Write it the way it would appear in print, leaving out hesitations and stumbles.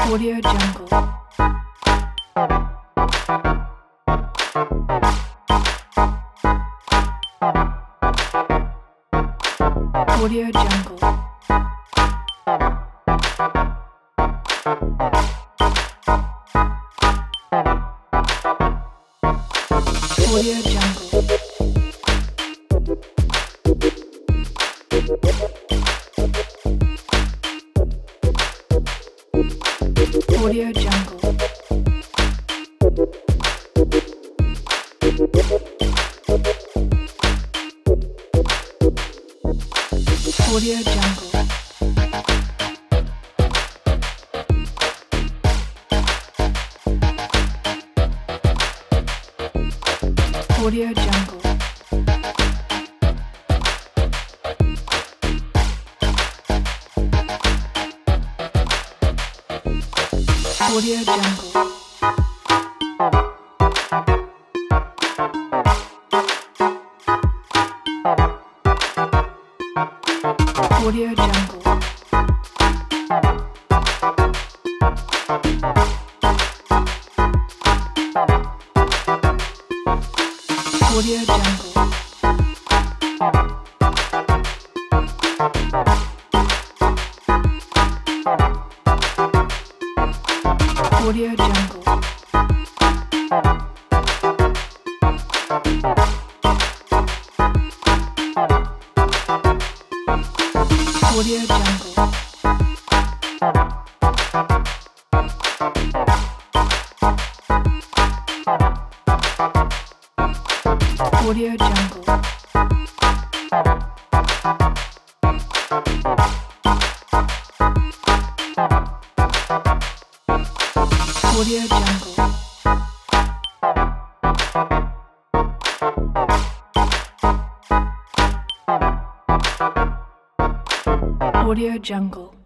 Audio Jungle. Audio Jungle. Audio Jungle. Audio Jungle. Audio Jungle. Audio Jungle. Audio Jungle. Audio Jungle. Audio Jungle. Audio Jungle. Audio Jungle. Audio Jungle. Audio Jungle. Audio Jungle.